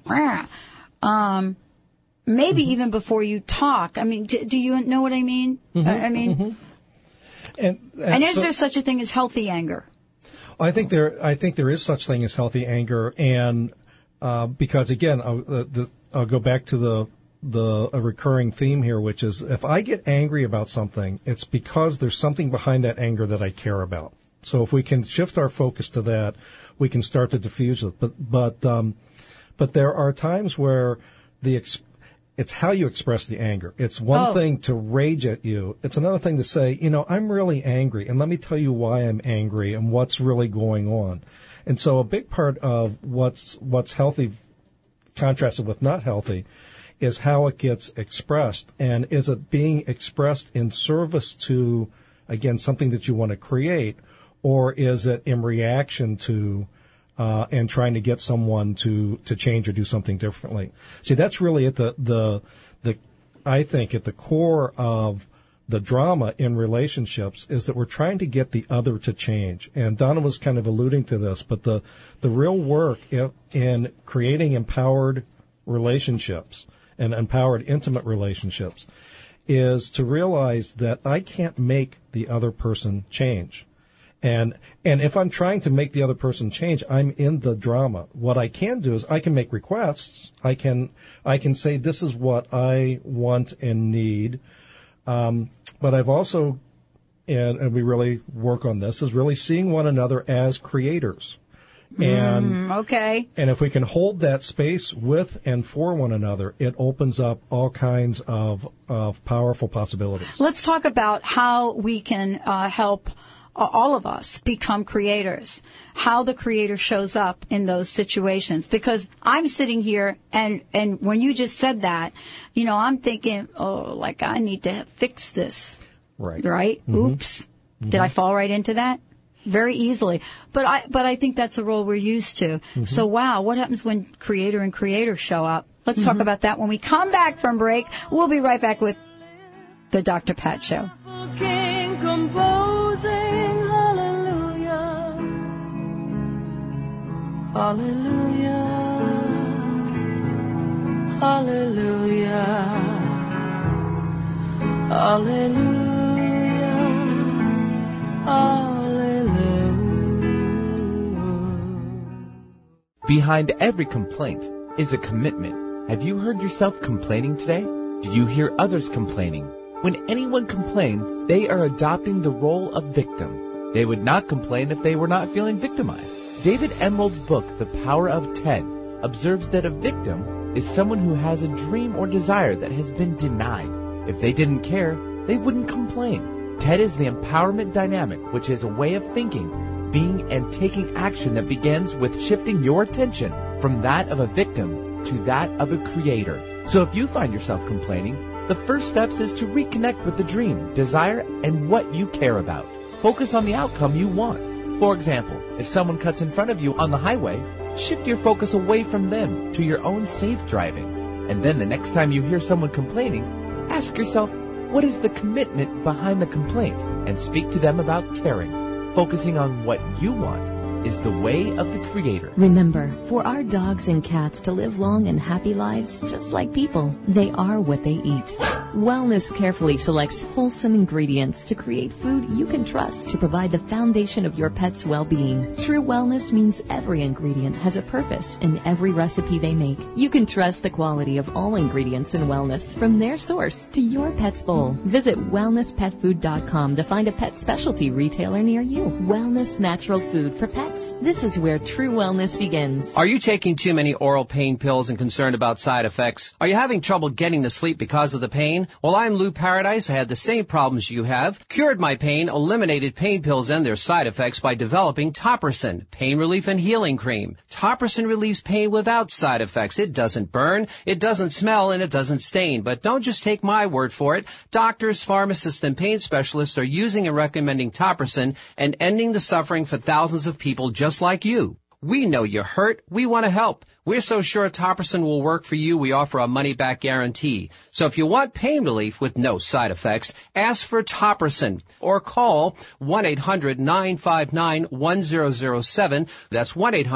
[SPEAKER 1] maybe even before you talk. I mean, do you know what I mean?
[SPEAKER 2] Mm-hmm.
[SPEAKER 1] I mean,
[SPEAKER 2] mm-hmm.
[SPEAKER 1] And is there such a thing as healthy anger?
[SPEAKER 2] I think there is such thing as healthy anger, and because again, I'll go back to a recurring theme here, which is if I get angry about something, it's because there's something behind that anger that I care about. So if we can shift our focus to that, we can start to diffuse it. But there are times where it's how you express the anger. It's one thing to rage at you. It's another thing to say, I'm really angry, and let me tell you why I'm angry and what's really going on. And so a big part of what's healthy contrasted with not healthy is how it gets expressed. And is it being expressed in service to, again, something that you want to create, or is it in reaction to and trying to get someone to change or do something differently? See, that's really at I think at the core of the drama in relationships is that we're trying to get the other to change. And Donna was kind of alluding to this, but the real work in creating empowered relationships and empowered intimate relationships is to realize that I can't make the other person change. And if I'm trying to make the other person change, I'm in the drama. What I can do is I can make requests. I can say this is what I want and need. But I've also, and we really work on this, is really seeing one another as creators. And
[SPEAKER 1] okay.
[SPEAKER 2] And if we can hold that space with and for one another, it opens up all kinds of powerful possibilities.
[SPEAKER 1] Let's talk about how we can help all of us become creators, how the creator shows up in those situations. Because I'm sitting here, and when you just said that, I'm thinking, I need to fix this.
[SPEAKER 2] Right.
[SPEAKER 1] Right? Mm-hmm. Oops. Mm-hmm. Did I fall right into that? Very easily. But I think that's a role we're used to. Mm-hmm. So, wow, what happens when creator and creator show up? Let's talk about that when we come back from break. We'll be right back with the Dr. Pat Show.
[SPEAKER 6] King composing, hallelujah, hallelujah, hallelujah, hallelujah, hallelujah.
[SPEAKER 7] Behind every complaint is a commitment. Have you heard yourself complaining today? Do you hear others complaining? When anyone complains, they are adopting the role of victim. They would not complain if they were not feeling victimized. David Emerald's book, The Power of TED, observes that a victim is someone who has a dream or desire that has been denied. If they didn't care, they wouldn't complain. TED is the empowerment dynamic, which is a way of thinking, being, and taking action that begins with shifting your attention from that of a victim to that of a creator. So if you find yourself complaining, the first steps is to reconnect with the dream, desire, and what you care about. Focus on the outcome you want. For example, if someone cuts in front of you on the highway, shift your focus away from them to your own safe driving. And then the next time you hear someone complaining, ask yourself, what is the commitment behind the complaint? And speak to them about caring. Focusing on what you want is the way of the Creator.
[SPEAKER 8] Remember, for our dogs and cats to live long and happy lives, just like people, they are what they eat. Wellness carefully selects wholesome ingredients to create food you can trust to provide the foundation of your pet's well-being. True wellness means every ingredient has a purpose in every recipe they make. You can trust the quality of all ingredients in wellness from their source to your pet's bowl. Visit wellnesspetfood.com to find a pet specialty retailer near you. Wellness natural food for pets. This is where true wellness begins.
[SPEAKER 9] Are you taking too many oral pain pills and concerned about side effects? Are you having trouble getting to sleep because of the pain? Well, I'm Lou Paradise. I had the same problems you have. Cured my pain, eliminated pain pills and their side effects by developing Topricin, pain relief and healing cream. Topricin relieves pain without side effects. It doesn't burn, it doesn't smell, and it doesn't stain. But don't just take my word for it. Doctors, pharmacists, and pain specialists are using and recommending Topricin and ending the suffering for thousands of people just like you. We know you're hurt. We want to help. We're so sure Topricin will work for you, we offer a money-back guarantee. So if you want pain relief with no side effects, ask for Topricin or call 1-800-959-1007. That's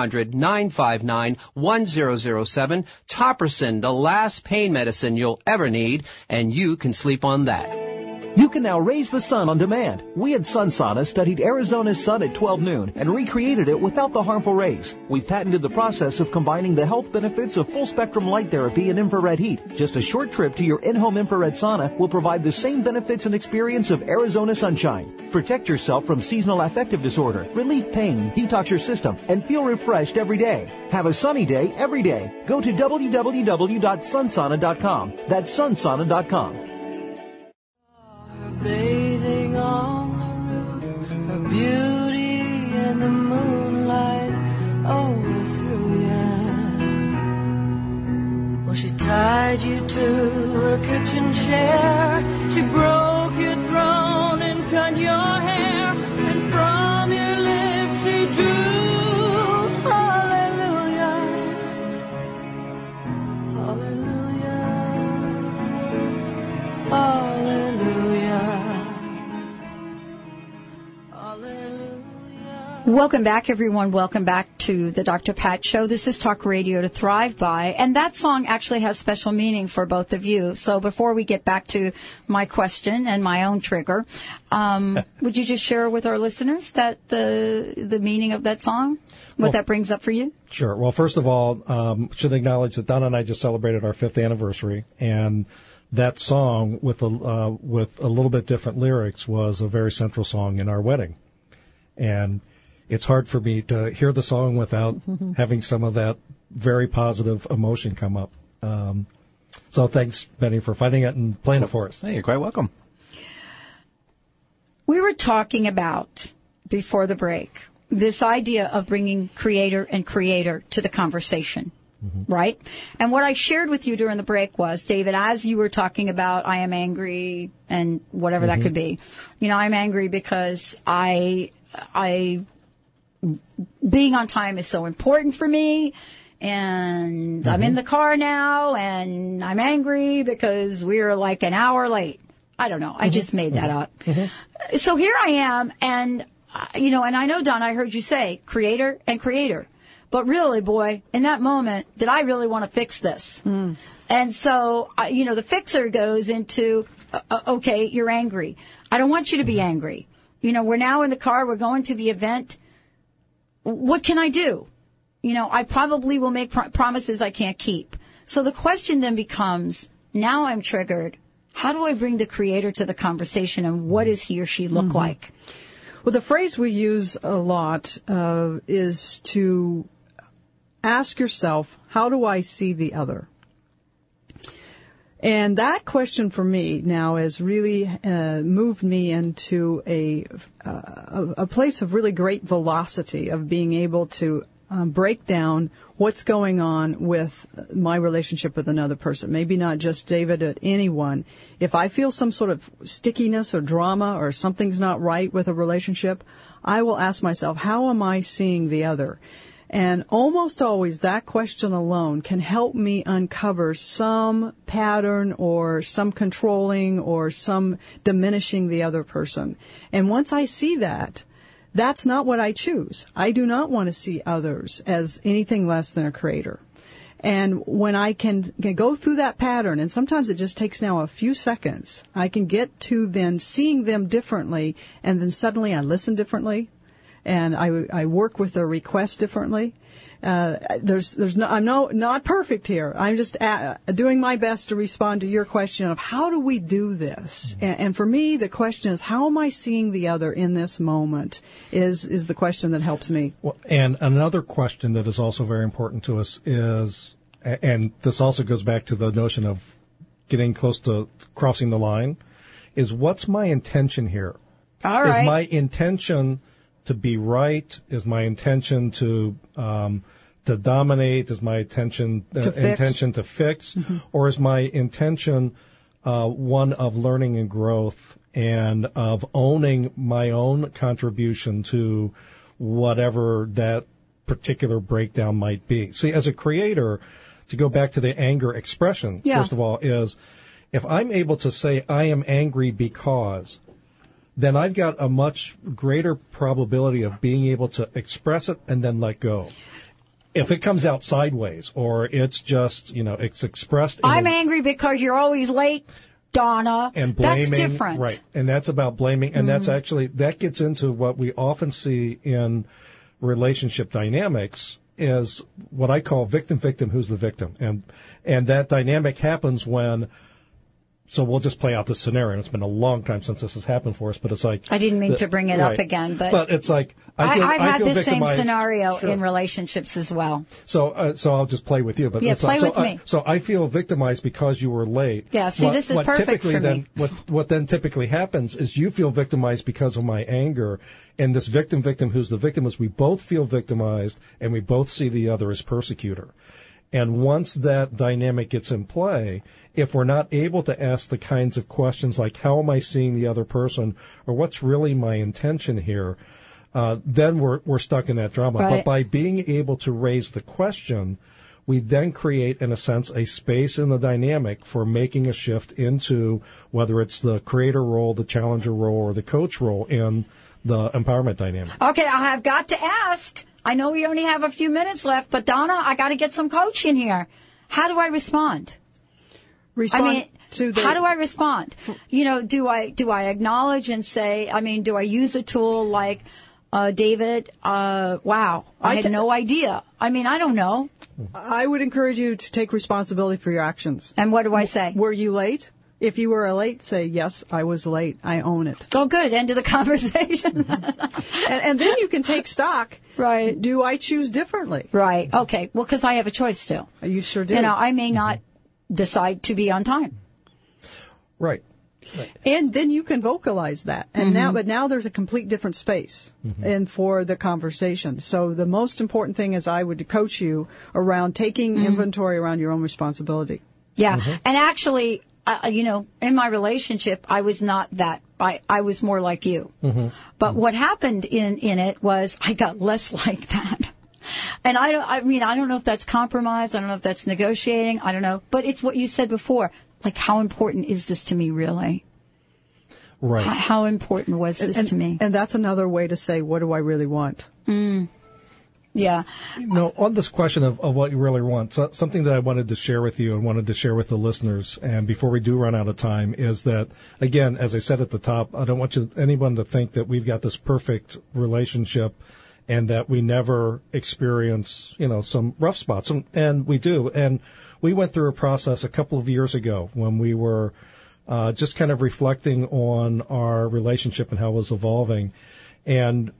[SPEAKER 9] 1-800-959-1007. Topricin, the last pain medicine you'll ever need, and you can sleep on that.
[SPEAKER 14] You can now raise the sun on demand. We at Sun Sauna studied Arizona's sun at 12 noon and recreated it without the harmful rays. We patented the process of combining the health benefits of full-spectrum light therapy and infrared heat. Just a short trip to your in-home infrared sauna will provide the same benefits and experience of Arizona sunshine. Protect yourself from seasonal affective disorder, relieve pain, detox your system, and feel refreshed every day. Have a sunny day every day. Go to www.sunsauna.com. That's sunsauna.com.
[SPEAKER 6] Bathing on the roof, her beauty and the moonlight overthrew ya. Well, she tied you to her kitchen chair, she broke your throne and cut your hair, and from your lips she drew hallelujah, hallelujah, hallelujah.
[SPEAKER 1] Welcome back, everyone. Welcome back to the Dr. Pat Show. This is Talk Radio to Thrive By, and that song actually has special meaning for both of you. So before we get back to my question and my own trigger, would you just share with our listeners that the meaning of that song, what that brings up for you?
[SPEAKER 2] Sure. Well, first of all, should acknowledge that Donna and I just celebrated our 5th anniversary, and that song with a little bit different lyrics was a very central song in our wedding. And it's hard for me to hear the song without having some of that very positive emotion come up. So thanks, Benny, for finding it and playing it for us.
[SPEAKER 10] Hey, you're quite welcome.
[SPEAKER 1] We were talking about, before the break, this idea of bringing creator and creator to the conversation. Right? And what I shared with you during the break was, David, as you were talking about, I am angry and whatever that could be. You know, I'm angry because I being on time is so important for me, and I'm in the car now, and I'm angry because we're like an hour late. I don't know. I just made that up. So here I am, and, you know, and I know, Don, I heard you say creator and creator. But really, boy, in that moment, did I really want to fix this? And so, you know, the fixer goes into, okay, you're angry. I don't want you to be angry. You know, we're now in the car. We're going to the event. What can I do? You know, I probably will make promises I can't keep. So the question then becomes, now I'm triggered. How do I bring the creator to the conversation, and what does he or she look like?
[SPEAKER 3] Well, the phrase we use a lot is to ask yourself, how do I see the other? And that question for me now has really moved me into a place of really great velocity of being able to break down what's going on with my relationship with another person. Maybe not just David, but anyone. If I feel some sort of stickiness or drama or something's not right with a relationship, I will ask myself, how am I seeing the other? And almost always that question alone can help me uncover some pattern or some controlling or some diminishing the other person. And once I see that, that's not what I choose. I do not want to see others as anything less than a creator. And when I can go through that pattern, and sometimes it just takes now a few seconds, I can get to then seeing them differently, and then suddenly I listen differently, and I work with their request differently. I'm not perfect here. I'm just doing my best to respond to your question of how do we do this? And for me, the question is, how am I seeing the other in this moment is the question that helps me.
[SPEAKER 2] Well, and another question that is also very important to us is, and this also goes back to the notion of getting close to crossing the line, is what's my intention here?
[SPEAKER 1] All right.
[SPEAKER 2] Is my intention to be right? Is my intention to dominate? Is my intention to fix? Mm-hmm. Or is my intention one of learning and growth and of owning my own contribution to whatever that particular breakdown might be? See, as a creator, to go back to the anger expression, first of all, is if I'm able to say I am angry because, then I've got a much greater probability of being able to express it and then let go. If it comes out sideways or it's just, it's expressed.
[SPEAKER 1] I'm angry because you're always late, Donna.
[SPEAKER 2] And blaming.
[SPEAKER 1] That's different.
[SPEAKER 2] Right. And that's about blaming. And that's actually, that gets into what we often see in relationship dynamics is what I call victim, who's the victim. And that dynamic happens when, so we'll just play out this scenario. It's been a long time since this has happened for us, but it's like...
[SPEAKER 1] I didn't mean to bring it up again, but
[SPEAKER 2] it's like...
[SPEAKER 1] I've had this same
[SPEAKER 2] victimized.
[SPEAKER 1] scenario in relationships as well.
[SPEAKER 2] So I'll just play with you. But
[SPEAKER 1] play with me.
[SPEAKER 2] So I feel victimized because you were late.
[SPEAKER 1] Yeah, see, this is perfect for me.
[SPEAKER 2] What then typically happens is you feel victimized because of my anger, and this victim, who's the victim, is we both feel victimized, and we both see the other as persecutor. And once that dynamic gets in play, if we're not able to ask the kinds of questions like, how am I seeing the other person, or what's really my intention here, then we're stuck in that drama.
[SPEAKER 1] Right.
[SPEAKER 2] But by being able to raise the question, we then create, in a sense, a space in the dynamic for making a shift into whether it's the creator role, the challenger role, or the coach role in the empowerment dynamic.
[SPEAKER 1] Okay, I have got to ask. I know we only have a few minutes left, but Donna, I got to get some coaching here. How do I respond? How do I respond? Do I acknowledge and say, do I use a tool like, David, wow, I had no idea. I don't know.
[SPEAKER 3] I would encourage you to take responsibility for your actions.
[SPEAKER 1] And what do I say?
[SPEAKER 3] Were you late? If you were late, say, yes, I was late. I own it.
[SPEAKER 1] Oh, good. End of the conversation.
[SPEAKER 3] and then you can take stock.
[SPEAKER 1] Right.
[SPEAKER 3] Do I choose differently?
[SPEAKER 1] Right. Okay. Well, because I have a choice still.
[SPEAKER 3] You sure do.
[SPEAKER 1] I may not decide to be on time.
[SPEAKER 2] Right.
[SPEAKER 3] And then you can vocalize that. And now there's a complete different space and for the conversation. So the most important thing is I would coach you around taking inventory around your own responsibility.
[SPEAKER 1] Yeah. And actually, in my relationship, I was not that. I was more like you. But what happened in it was I got less like that. And I don't know if that's compromise. I don't know if that's negotiating. I don't know. But it's what you said before. Like, how important is this to me, really?
[SPEAKER 2] Right.
[SPEAKER 1] How important was this to me?
[SPEAKER 3] And that's another way to say, what do I really want?
[SPEAKER 1] Yeah.
[SPEAKER 2] On this question of what you really want, something that I wanted to share with you and wanted to share with the listeners, and before we do run out of time, is that, again, as I said at the top, I don't want anyone to think that we've got this perfect relationship and that we never experience, some rough spots. And we do. And we went through a process a couple of years ago when we were just kind of reflecting on our relationship and how it was evolving. And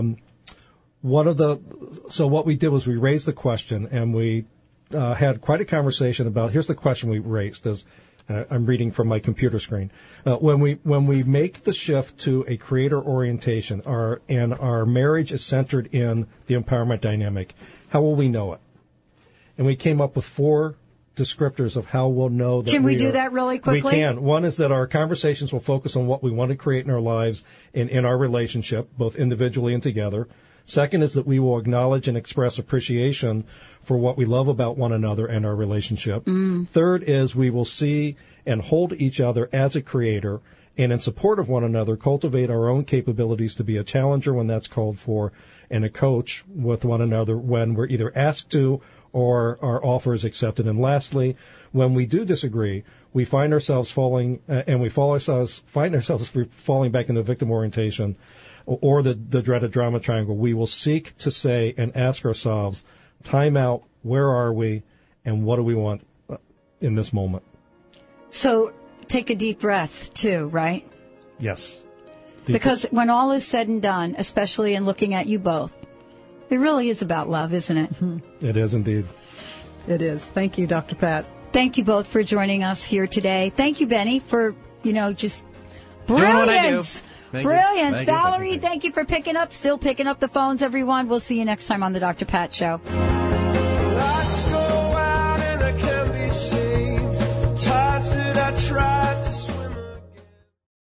[SPEAKER 2] what we did was we raised the question, and we had quite a conversation about, here's the question we raised, as I'm reading from my computer screen. When we make the shift to a creator orientation, and our marriage is centered in the empowerment dynamic, how will we know it? And we came up with 4 descriptors of how we'll know that.
[SPEAKER 1] Can we do that really quickly?
[SPEAKER 2] We can. One is that our conversations will focus on what we want to create in our lives and in our relationship, both individually and together. Second is that we will acknowledge and express appreciation for what we love about one another and our relationship. Third is we will see and hold each other as a creator, and in support of one another, cultivate our own capabilities to be a challenger when that's called for, and a coach with one another when we're either asked to or our offer is accepted. And lastly, when we do disagree, we find ourselves falling back into victim orientation or the dreaded drama triangle. We will seek to say and ask ourselves, time out, where are we, and what do we want in this moment?
[SPEAKER 1] So take a deep breath, too, right?
[SPEAKER 2] Yes.
[SPEAKER 1] Because when all is said and done, especially in looking at you both, it really is about love, isn't it?
[SPEAKER 2] It is indeed.
[SPEAKER 3] It is. Thank you, Dr. Pat.
[SPEAKER 1] Thank you both for joining us here today. Thank you, Benny, for, just
[SPEAKER 10] Doing what I do.
[SPEAKER 1] brilliance.
[SPEAKER 10] Thank you.
[SPEAKER 1] Brilliance.
[SPEAKER 10] Thank you.
[SPEAKER 1] Valerie, thank you for still picking up the phones, everyone. We'll see you next time on the Dr. Pat Show.